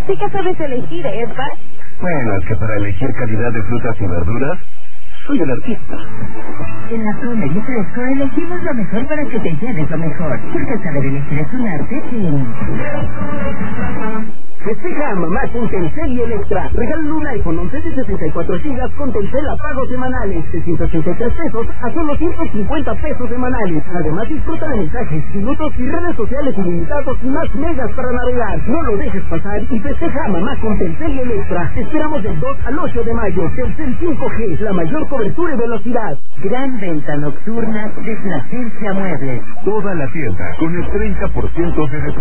Sí que sabes elegir, Edvard. Bueno, es que para elegir calidad de frutas y verduras, soy el artista. En la Frontera y Fresco elegimos lo mejor para que te lleves lo mejor. Porque saber elegir es un arte, sí. Festeja a mamá con Telcel y Electra. Regálale un iPhone 11 de 64 GB con Telcel a pagos semanales de 183 pesos a solo 150 pesos semanales. Además disfruta de mensajes, minutos y redes sociales ilimitados y más megas para navegar. No lo dejes pasar y festeja a mamá con Telcel y Electra. Te esperamos del 2 al 8 de mayo. Telcel 5G, la mayor cobertura y velocidad. Gran venta nocturna de Plasencia Muebles. Toda la tienda con el 30% de descuento.